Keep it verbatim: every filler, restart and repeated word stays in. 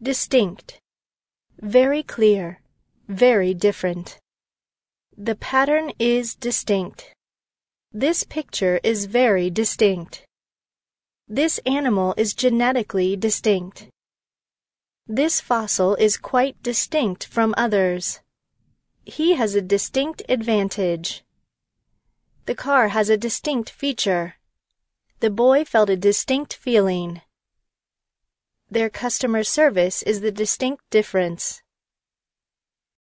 Distinct. Very clear. Very different. The pattern is distinct. This picture is very distinct. This animal is genetically distinct. This fossil is quite distinct from others. He has a distinct advantage. The car has a distinct feature. The boy felt a distinct feeling. Their customer service is the distinct difference.